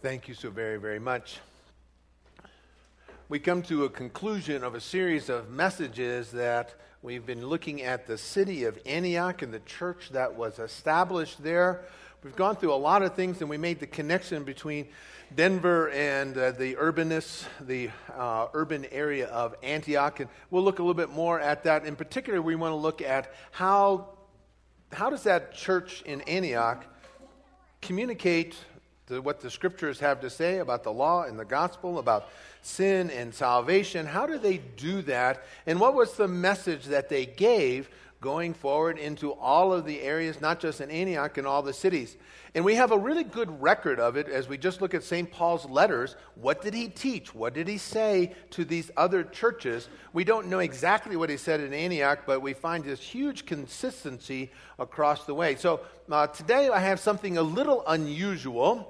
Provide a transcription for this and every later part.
Thank you so very, very much. We come to a conclusion of a series of messages that we've been looking at the city of Antioch and the church that was established there. We've gone through a lot of things, and we made the connection between Denver and the urban area of Antioch, and we'll look a little bit more at that. In particular, we want to look at how does that church in Antioch communicate what the scriptures have to say about the law and the gospel, about sin and salvation. How do they do that? And what was the message that they gave going forward into all of the areas, not just in Antioch, in all the cities? And we have a really good record of it as we just look at St. Paul's letters. What did he teach? What did he say to these other churches? We don't know exactly what he said in Antioch, but we find this huge consistency across the way. So today I have something a little unusual,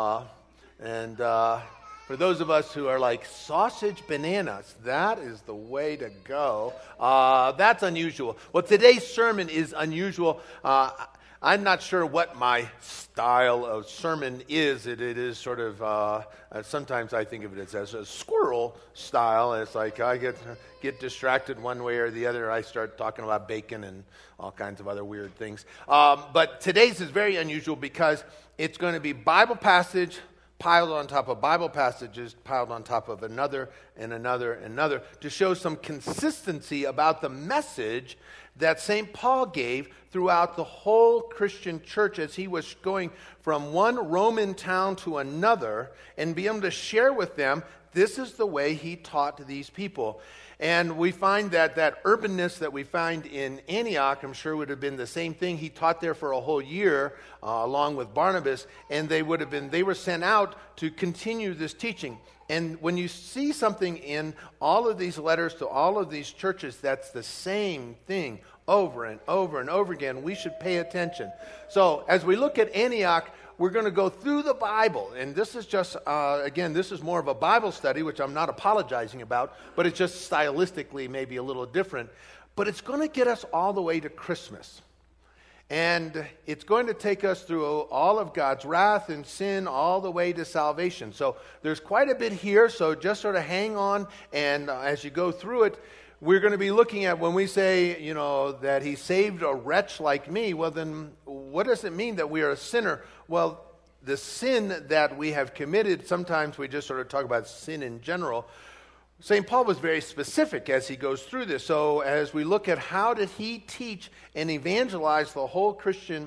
and for those of us who are like sausage bananas, that is the way to go. That's unusual. Well, today's sermon is unusual. I'm not sure what my style of sermon is. It is sort of, sometimes I think of it as a squirrel style. It's like I get distracted one way or the other. I start talking about bacon and all kinds of other weird things. But today's is very unusual because it's going to be Bible passage piled on top of Bible passages, piled on top of another and another and another, to show some consistency about the message that St. Paul gave throughout the whole Christian church as he was going from one Roman town to another, and be able to share with them, this is the way he taught these people. And we find that urbanness that we find in Antioch, I'm sure would have been the same thing. He taught there for a whole year along with Barnabas, and they were sent out to continue this teaching. And when you see something in all of these letters to all of these churches that's the same thing over and over and over again, we should pay attention. So as we look at Antioch, we're going to go through the Bible, and this is just, again, this is more of a Bible study, which I'm not apologizing about, but it's just stylistically maybe a little different. But it's going to get us all the way to Christmas. And it's going to take us through all of God's wrath and sin all the way to salvation. So there's quite a bit here, so just sort of hang on, and as you go through it, we're going to be looking at when we say, that he saved a wretch like me, well then, what does it mean that we are a sinner? Well, the sin that we have committed, sometimes we just sort of talk about sin in general. St. Paul was very specific as he goes through this. So as we look at how did he teach and evangelize the whole Christian,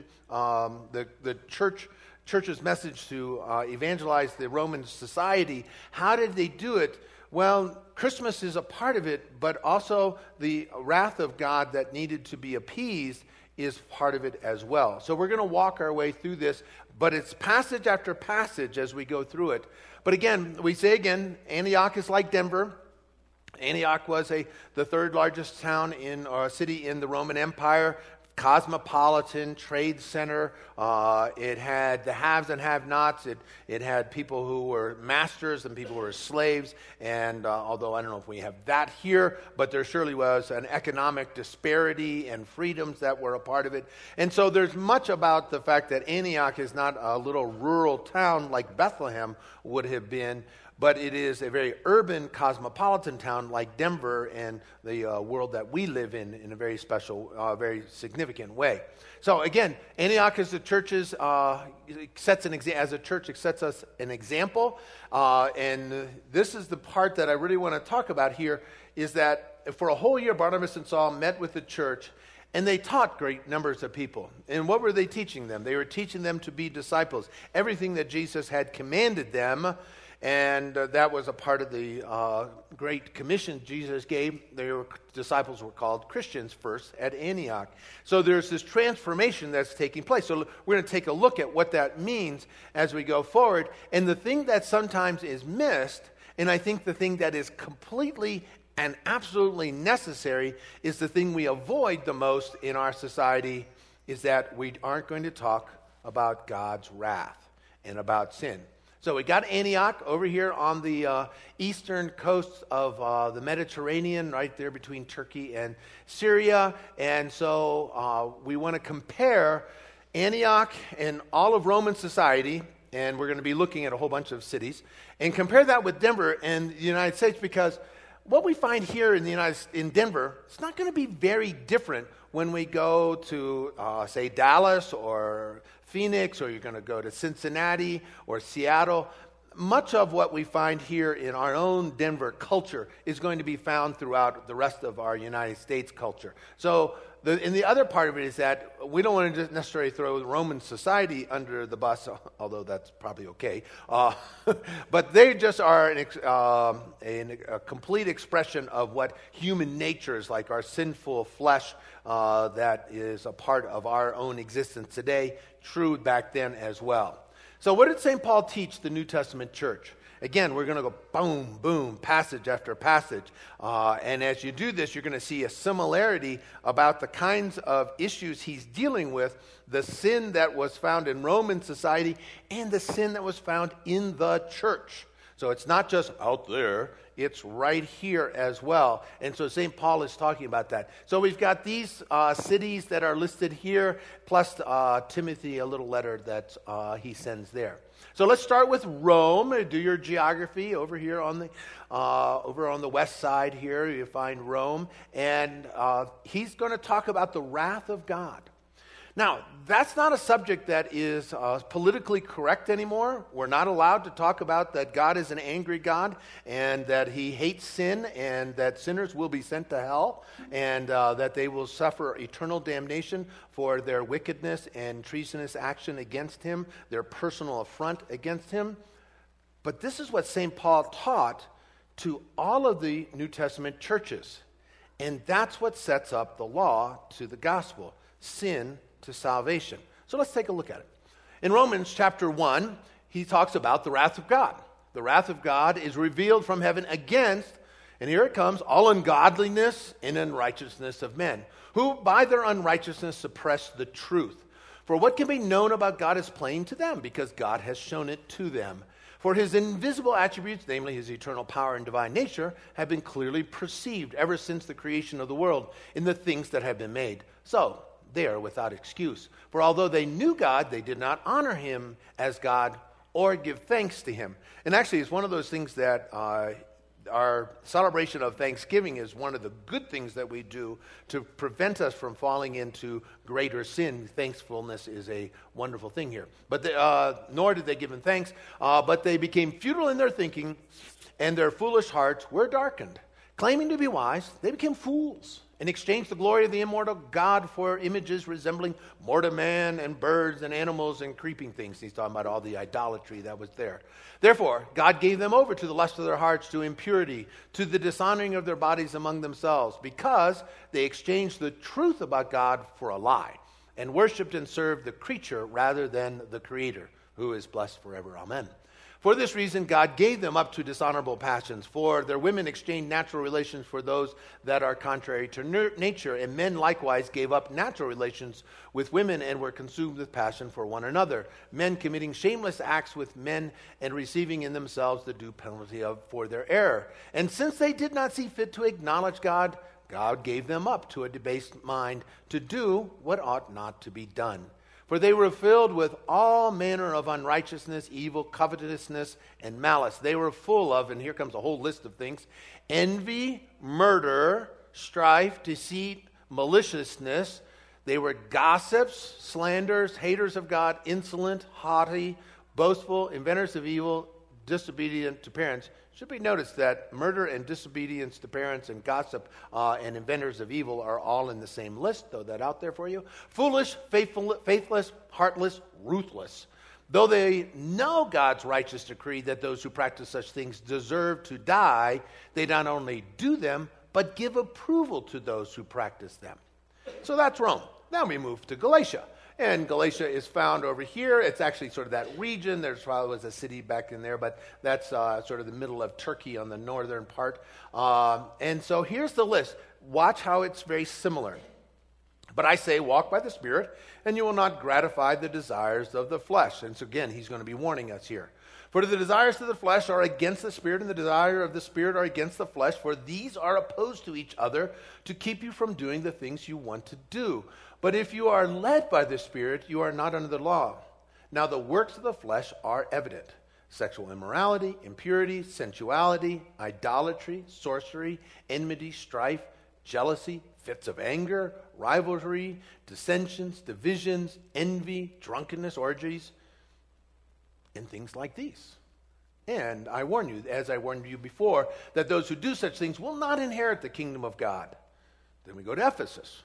the church's message to evangelize the Roman society, how did they do it? Well, Christmas is a part of it, but also the wrath of God that needed to be appeased is part of it as well. So we're going to walk our way through this, but it's passage after passage as we go through it. But again, we say again, Antioch is like Denver. Antioch was the third largest town or city in the Roman Empire. Cosmopolitan trade center. It had the haves and have-nots. It had people who were masters and people who were slaves. And although I don't know if we have that here, but there surely was an economic disparity and freedoms that were a part of it. And so there's much about the fact that Antioch is not a little rural town like Bethlehem would have been, but it is a very urban, cosmopolitan town like Denver and the world that we live in a very special, very significant way. So again, Antioch as a church sets us an example. And this is the part that I really want to talk about here, is that for a whole year, Barnabas and Saul met with the church, and they taught great numbers of people. And what were they teaching them? They were teaching them to be disciples. Everything that Jesus had commanded them. And that was a part of the Great Commission Jesus gave. Disciples were called Christians first at Antioch. So there's this transformation that's taking place. So we're going to take a look at what that means as we go forward. And the thing that sometimes is missed, and I think the thing that is completely and absolutely necessary, is the thing we avoid the most in our society, is that we aren't going to talk about God's wrath and about sin. So we got Antioch over here on the eastern coast of the Mediterranean, right there between Turkey and Syria. And so we want to compare Antioch and all of Roman society and we're going to be looking at a whole bunch of cities, and compare that with Denver and the United States, because what we find here in Denver, it's not going to be very different when we go to, say, Dallas or Phoenix, or you're going to go to Cincinnati or Seattle. Much of what we find here in our own Denver culture is going to be found throughout the rest of our United States culture. So, and the other part of it is that we don't want to necessarily throw Roman society under the bus, although that's probably okay. But they just are a complete expression of what human nature is like, our sinful flesh that is a part of our own existence today, true back then as well. So what did St. Paul teach the New Testament church? Again, we're going to go boom, boom, passage after passage. And as you do this, you're going to see a similarity about the kinds of issues he's dealing with, the sin that was found in Roman society and the sin that was found in the church. So it's not just out there, it's right here as well. And so St. Paul is talking about that. So we've got these cities that are listed here, plus Timothy, a little letter that he sends there. So let's start with Rome. Do your geography over here on the west side here. You find Rome. And he's going to talk about the wrath of God. Now, that's not a subject that is politically correct anymore. We're not allowed to talk about that God is an angry God and that he hates sin and that sinners will be sent to hell and that they will suffer eternal damnation for their wickedness and treasonous action against him, their personal affront against him. But this is what St. Paul taught to all of the New Testament churches. And that's what sets up the law to the gospel. Sin to salvation. So let's take a look at it. In Romans chapter 1, he talks about the wrath of God. The wrath of God is revealed from heaven against, and here it comes, all ungodliness and unrighteousness of men, who by their unrighteousness suppress the truth. For what can be known about God is plain to them, because God has shown it to them. For his invisible attributes, namely his eternal power and divine nature, have been clearly perceived ever since the creation of the world in the things that have been made. So, they are without excuse. For although they knew God, they did not honor him as God or give thanks to him. And actually, it's one of those things that our celebration of Thanksgiving is one of the good things that we do to prevent us from falling into greater sin. Thankfulness is a wonderful thing here. But nor did they give him thanks, but they became futile in their thinking, and their foolish hearts were darkened. Claiming to be wise, they became fools and exchanged the glory of the immortal God for images resembling mortal man and birds and animals and creeping things. He's talking about all the idolatry that was there. Therefore, God gave them over to the lust of their hearts, to impurity, to the dishonoring of their bodies among themselves, because they exchanged the truth about God for a lie, and worshipped and served the creature rather than the Creator, who is blessed forever. Amen. For this reason, God gave them up to dishonorable passions. For their women exchanged natural relations for those that are contrary to nature, and men likewise gave up natural relations with women and were consumed with passion for one another, men committing shameless acts with men and receiving in themselves the due penalty for their error. And since they did not see fit to acknowledge God, God gave them up to a debased mind to do what ought not to be done. For they were filled with all manner of unrighteousness, evil, covetousness, and malice. They were full of, and here comes a whole list of things, envy, murder, strife, deceit, maliciousness. They were gossips, slanderers, haters of God, insolent, haughty, boastful, inventors of evil, disobedient to parents. It should be noticed that murder and disobedience to parents and gossip and inventors of evil are all in the same list. Throw that out there for you. Foolish, faithless, heartless, ruthless. Though they know God's righteous decree that those who practice such things deserve to die, they not only do them, but give approval to those who practice them. So that's Rome. Now we move to Galatia. And Galatia is found over here. It's actually sort of that region. There's probably was a city back in there, but that's sort of the middle of Turkey on the northern part. And so here's the list. Watch how it's very similar. But I say, walk by the Spirit, and you will not gratify the desires of the flesh. And so again, he's going to be warning us here. For the desires of the flesh are against the Spirit, and the desire of the Spirit are against the flesh, for these are opposed to each other to keep you from doing the things you want to do. But if you are led by the Spirit, you are not under the law. Now the works of the flesh are evident: sexual immorality, impurity, sensuality, idolatry, sorcery, enmity, strife, jealousy, fits of anger, rivalry, dissensions, divisions, envy, drunkenness, orgies, and things like these. And I warn you, as I warned you before, that those who do such things will not inherit the kingdom of God. Then we go to Ephesus.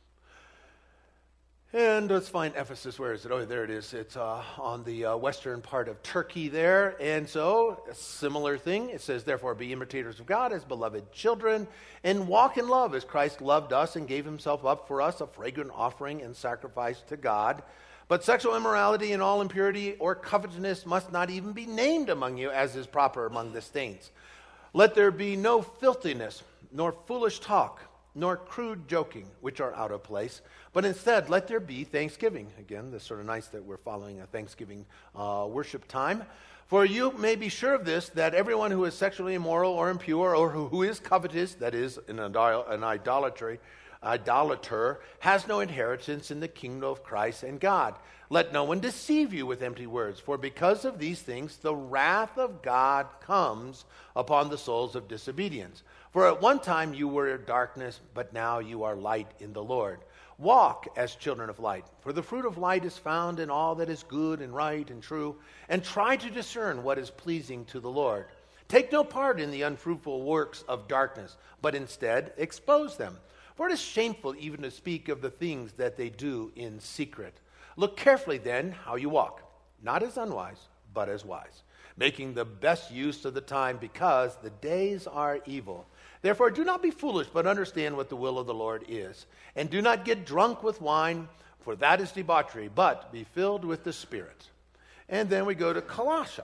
And let's find Ephesus. Where is it? Oh, there it is. It's on the western part of Turkey there. And so, a similar thing. It says, therefore, be imitators of God as beloved children, and walk in love as Christ loved us and gave himself up for us, a fragrant offering and sacrifice to God. But sexual immorality and all impurity or covetousness must not even be named among you, as is proper among the saints. Let there be no filthiness, nor foolish talk, nor crude joking, which are out of place, but instead let there be thanksgiving. Again, it's sort of nice that we're following a Thanksgiving worship time. For you may be sure of this, that everyone who is sexually immoral or impure, or who is covetous, that is, an idolater, has no inheritance in the kingdom of Christ and God. Let no one deceive you with empty words, for because of these things the wrath of God comes upon the souls of disobedience. For at one time you were in darkness, but now you are light in the Lord. Walk as children of light, for the fruit of light is found in all that is good and right and true, and try to discern what is pleasing to the Lord. Take no part in the unfruitful works of darkness, but instead expose them. For it is shameful even to speak of the things that they do in secret. Look carefully then how you walk, not as unwise, but as wise, making the best use of the time, because the days are evil. Therefore do not be foolish, but understand what the will of the Lord is. And do not get drunk with wine, for that is debauchery, but be filled with the Spirit. And then we go to Colossae,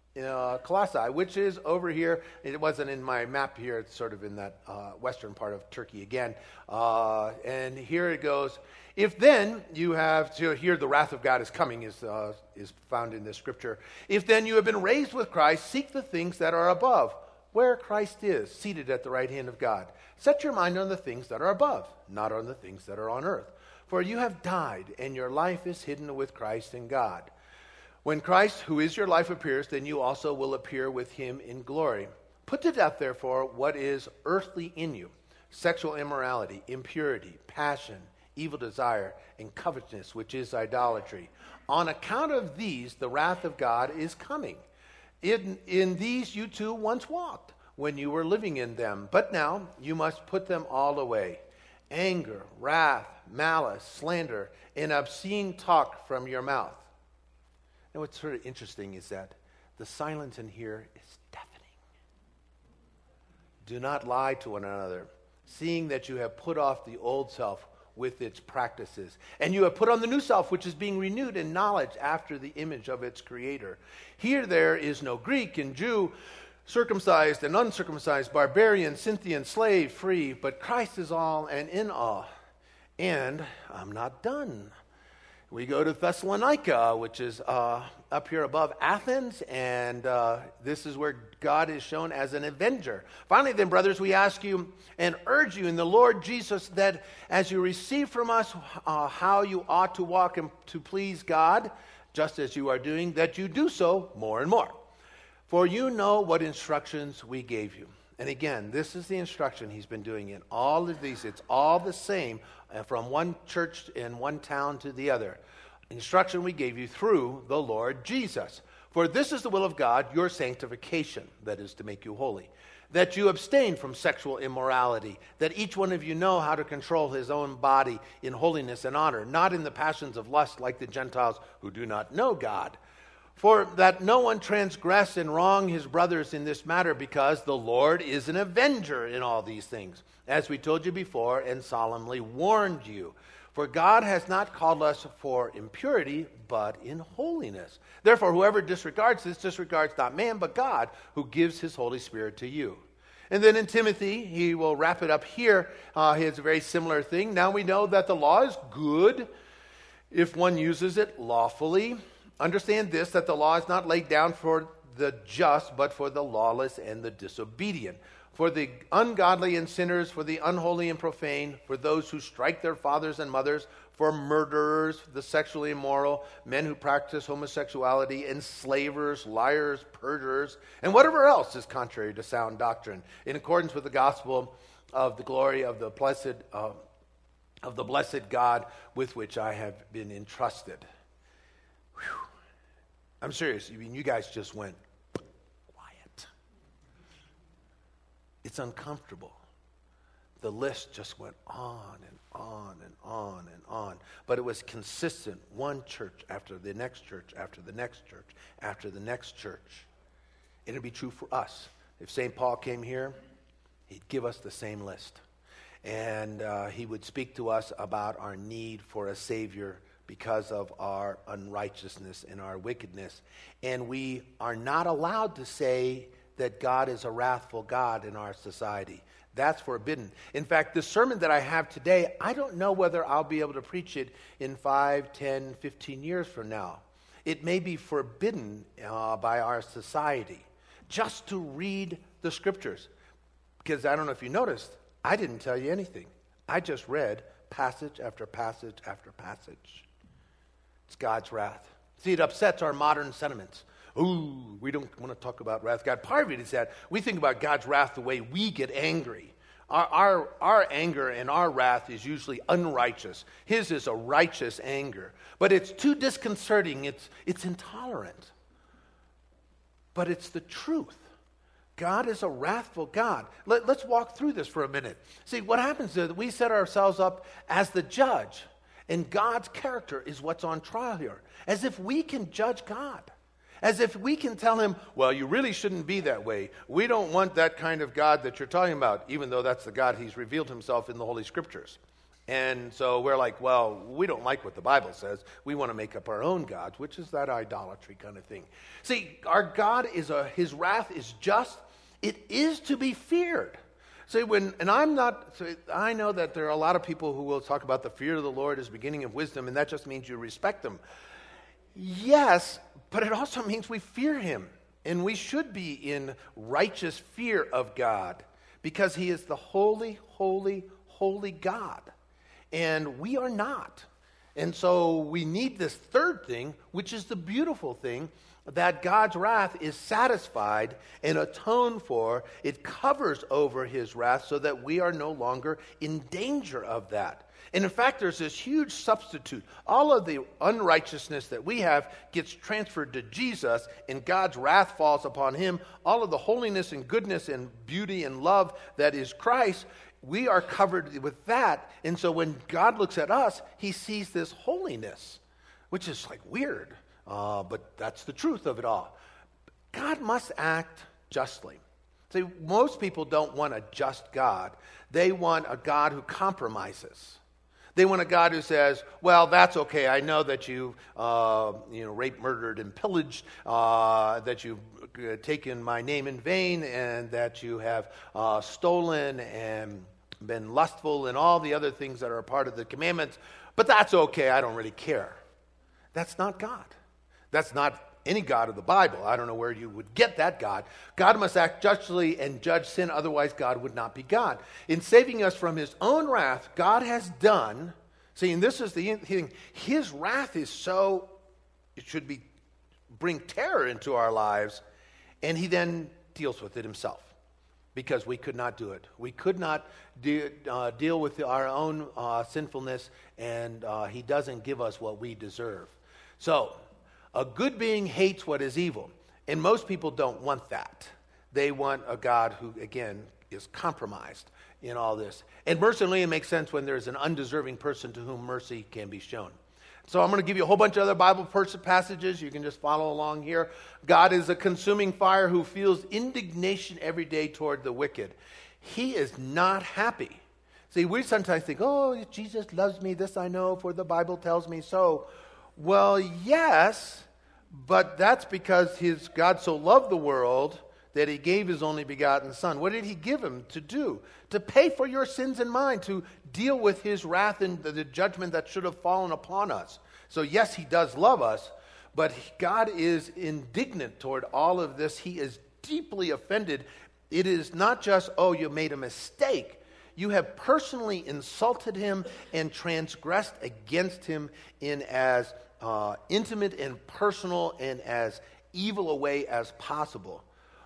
which is over here. It wasn't in my map here. It's sort of in that western part of Turkey again. And here it goes. If then you have, to hear the wrath of God is coming is found in this scripture. If then you have been raised with Christ, seek the things that are above, where Christ is, seated at the right hand of God. Set your mind on the things that are above, not on the things that are on earth. For you have died, and your life is hidden with Christ in God. When Christ, who is your life, appears, then you also will appear with him in glory. Put to death, therefore, what is earthly in you: sexual immorality, impurity, passion, evil desire, and covetousness, which is idolatry. On account of these, the wrath of God is coming. In these you too once walked, when you were living in them. But now you must put them all away: anger, wrath, malice, slander, and obscene talk from your mouth. And what's sort of interesting is that the silence in here is deafening. Do not lie to one another, seeing that you have put off the old self with its practices, and you have put on the new self, which is being renewed in knowledge after the image of its creator. Here there is no Greek and Jew, circumcised and uncircumcised, barbarian, Scythian, slave, free, but Christ is all and in all. And I'm not done. We go to Thessalonica, which is up here above Athens, and this is where God is shown as an avenger. Finally then, brothers, we ask you and urge you in the Lord Jesus that as you receive from us how you ought to walk and to please God, just as you are doing, that you do so more and more. For you know what instructions we gave you. And again, this is the instruction he's been doing in all of these. It's all the same from one church in one town to the other. Instruction we gave you through the Lord Jesus. For this is the will of God, your sanctification, that is to make you holy. That you abstain from sexual immorality, that each one of you know how to control his own body in holiness and honor, not in the passions of lust like the Gentiles who do not know God. For that no one transgress and wrong his brothers in this matter, because the Lord is an avenger in all these things, as we told you before and solemnly warned you. For God has not called us for impurity, but in holiness. Therefore, whoever disregards this disregards not man, but God, who gives his Holy Spirit to you. And then in Timothy, he will wrap it up here. He has a very similar thing. Now we know that the law is good if one uses it lawfully. Understand this, that the law is not laid down for the just, but for the lawless and the disobedient, for the ungodly and sinners, for the unholy and profane, for those who strike their fathers and mothers, for murderers, the sexually immoral, men who practice homosexuality, enslavers, liars, perjurers, and whatever else is contrary to sound doctrine, in accordance with the gospel of the glory of the blessed God with which I have been entrusted. Whew. I'm serious. I mean, you guys just went quiet. It's uncomfortable. The list just went on and on and on and on. But it was consistent, one church after the next church, after the next church, after the next church. And it'd be true for us. If St. Paul came here, he'd give us the same list. And he would speak to us about our need for a Savior because of our unrighteousness and our wickedness. And we are not allowed to say that God is a wrathful God in our society. That's forbidden. In fact, the sermon that I have today, I don't know whether I'll be able to preach it in 5, 10, 15 years from now. It may be forbidden by our society just to read the scriptures. Because I don't know if you noticed, I didn't tell you anything. I just read passage after passage after passage. It's God's wrath. See, it upsets our modern sentiments. Ooh, we don't want to talk about wrath. God, part of it is that we think about God's wrath the way we get angry. Our anger and our wrath is usually unrighteous. His is a righteous anger. But it's too disconcerting. It's intolerant. But it's the truth. God is a wrathful God. Let's walk through this for a minute. See, what happens is that we set ourselves up as the judge, and God's character is what's on trial here. As if we can judge God. As if we can tell him, well, you really shouldn't be that way. We don't want that kind of God that you're talking about, even though that's the God he's revealed himself in the Holy Scriptures. And so we're like, well, we don't like what the Bible says. We want to make up our own gods, which is that idolatry kind of thing. See, our God his wrath is just. It is to be feared. See, I know that there are a lot of people who will talk about the fear of the Lord as beginning of wisdom, and that just means you respect him. Yes, but it also means we fear him, and we should be in righteous fear of God, because he is the holy, holy, holy God, and we are not. And so we need this third thing, which is the beautiful thing, that God's wrath is satisfied and atoned for. It covers over his wrath so that we are no longer in danger of that. And in fact, there's this huge substitute. All of the unrighteousness that we have gets transferred to Jesus, and God's wrath falls upon him. All of the holiness and goodness and beauty and love that is Christ, we are covered with that. And so when God looks at us, he sees this holiness, which is like weird, but that's the truth of it all. God must act justly. See, most people don't want a just God. They want a God who compromises. They want a God who says, well, that's okay. I know that you've raped, murdered, and pillaged, that you've taken my name in vain, and that you have stolen and been lustful and all the other things that are a part of the commandments. But that's okay. I don't really care. That's not God. That's not any God of the Bible. I don't know where you would get that God. God must act justly and judge sin, otherwise God would not be God. In saving us from his own wrath, God has done, see, and this is the thing, his wrath is so, it should bring terror into our lives, and he then deals with it himself, because we could not do it. We could not deal with our own sinfulness, and he doesn't give us what we deserve. So, a good being hates what is evil, and most people don't want that. They want a God who, again, is compromised in all this. And mercy only makes sense when there's an undeserving person to whom mercy can be shown. So I'm going to give you a whole bunch of other Bible passages. You can just follow along here. God is a consuming fire who feels indignation every day toward the wicked. He is not happy. See, we sometimes think, oh, Jesus loves me, this I know, for the Bible tells me so. Well, yes, but that's because God so loved the world that he gave his only begotten Son. What did he give him to do? To pay for your sins and mine, to deal with his wrath and the judgment that should have fallen upon us. So yes, he does love us, but God is indignant toward all of this. He is deeply offended. It is not just, oh, you made a mistake. You have personally insulted him and transgressed against him in as intimate and personal and as evil a way as possible.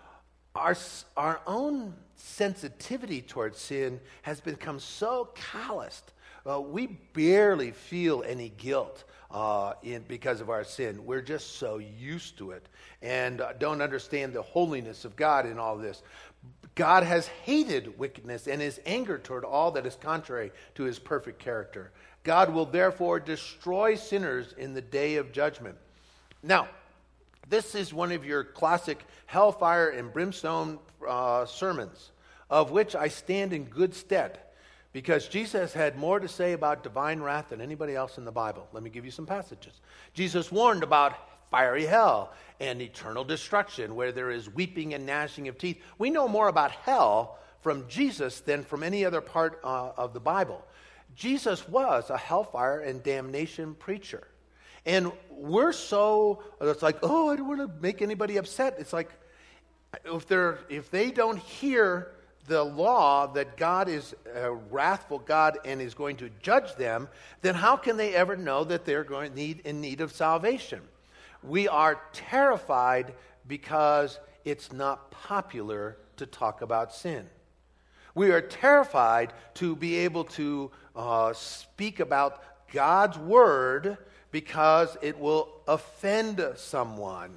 Our own sensitivity towards sin has become so calloused. We barely feel any guilt because of our sin. We're just so used to it and don't understand the holiness of God in all this. God has hated wickedness and is angered toward all that is contrary to his perfect character. God will therefore destroy sinners in the day of judgment. Now, this is one of your classic hellfire and brimstone sermons, of which I stand in good stead, because Jesus had more to say about divine wrath than anybody else in the Bible. Let me give you some passages. Jesus warned about fiery hell and eternal destruction, where there is weeping and gnashing of teeth. We know more about hell from Jesus than from any other part of the Bible. Jesus was a hellfire and damnation preacher. And it's like, oh, I don't want to make anybody upset. It's like, if they don't hear the law that God is a wrathful God and is going to judge them, then how can they ever know that they're in need of salvation? We are terrified because it's not popular to talk about sin. We are terrified to be able to speak about God's word because it will offend someone.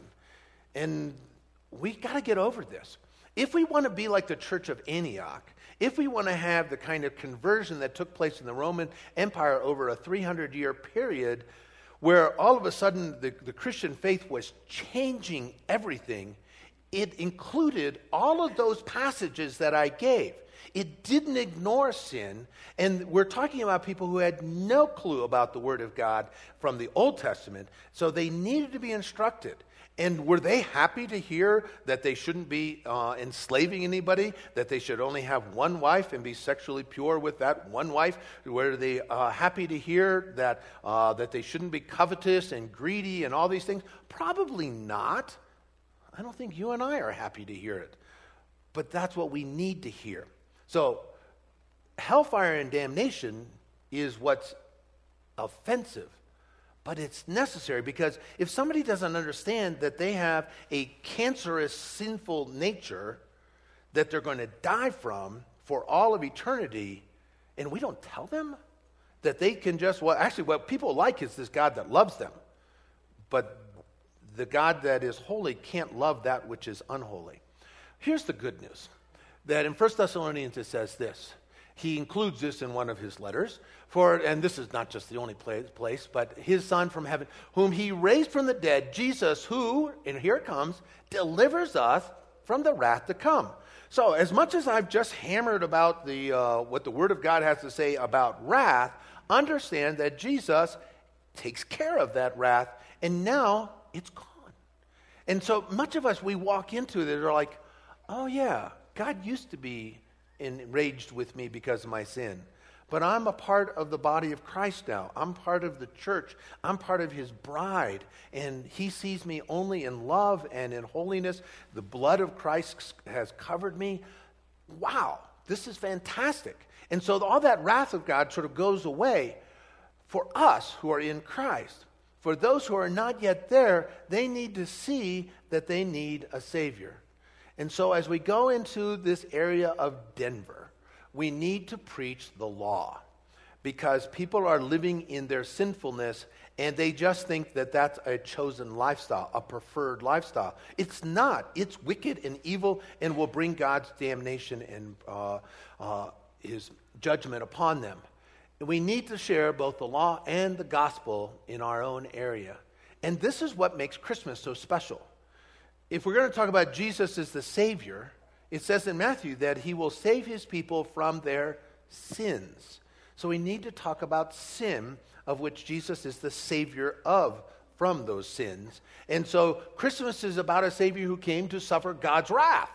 And we got to get over this. If we want to be like the church of Antioch, if we want to have the kind of conversion that took place in the Roman Empire over a 300-year period, where all of a sudden the Christian faith was changing everything, it included all of those passages that I gave. It didn't ignore sin, and we're talking about people who had no clue about the Word of God from the Old Testament, so they needed to be instructed. And were they happy to hear that they shouldn't be enslaving anybody, that they should only have one wife and be sexually pure with that one wife? Were they happy to hear that they shouldn't be covetous and greedy and all these things? Probably not. I don't think you and I are happy to hear it. But that's what we need to hear. So, hellfire and damnation is what's offensive. But it's necessary, because if somebody doesn't understand that they have a cancerous, sinful nature that they're going to die from for all of eternity, and we don't tell them that they can just, what people like is this God that loves them. But the God that is holy can't love that which is unholy. Here's the good news, that in 1 Thessalonians it says this. He includes this in one of his letters. And this is not just the only place, but his Son from heaven, whom he raised from the dead, Jesus, who, and here it comes, delivers us from the wrath to come. So as much as I've just hammered about what the Word of God has to say about wrath, understand that Jesus takes care of that wrath, and now it's gone. And so much of us, we walk into it and are like, oh yeah, God used to be enraged with me because of my sin. But I'm a part of the body of Christ now. I'm part of the church. I'm part of his bride. And he sees me only in love and in holiness. The blood of Christ has covered me. Wow, this is fantastic. And so all that wrath of God sort of goes away for us who are in Christ. For those who are not yet there, they need to see that they need a Savior. And so as we go into this area of Denver, we need to preach the law, because people are living in their sinfulness and they just think that that's a chosen lifestyle, a preferred lifestyle. It's not. It's wicked and evil and will bring God's damnation and his judgment upon them. We need to share both the law and the gospel in our own area. And this is what makes Christmas so special. If we're going to talk about Jesus as the Savior, it says in Matthew that he will save his people from their sins. So we need to talk about sin, of which Jesus is the Savior from those sins. And so Christmas is about a Savior who came to suffer God's wrath,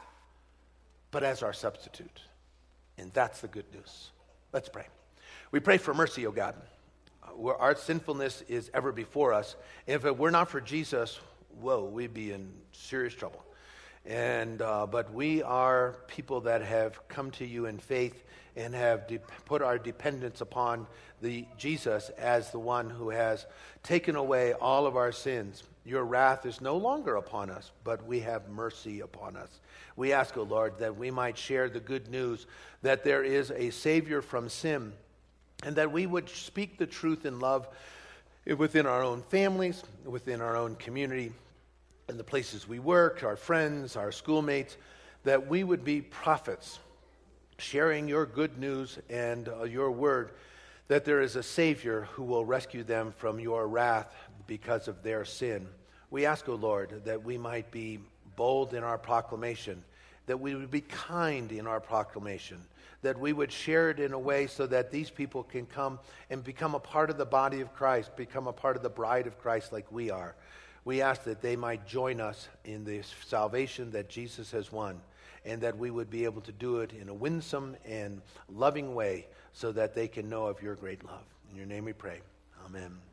but as our substitute. And that's the good news. Let's pray. We pray for mercy, O God. Where our sinfulness is ever before us. And if it were not for Jesus, whoa, we'd be in serious trouble. But we are people that have come to you in faith and have put our dependence upon Jesus as the one who has taken away all of our sins. Your wrath is no longer upon us, but we have mercy upon us. We ask, O Lord, that we might share the good news that there is a Savior from sin, and that we would speak the truth in love within our own families, within our own community, in the places we work, our friends, our schoolmates, that we would be prophets, sharing your good news and your word, that there is a Savior who will rescue them from your wrath because of their sin. We ask, O Lord, that we might be bold in our proclamation, that we would be kind in our proclamation, that we would share it in a way so that these people can come and become a part of the body of Christ, become a part of the bride of Christ like we are. We ask that they might join us in this salvation that Jesus has won, and that we would be able to do it in a winsome and loving way so that they can know of your great love. In your name we pray. Amen.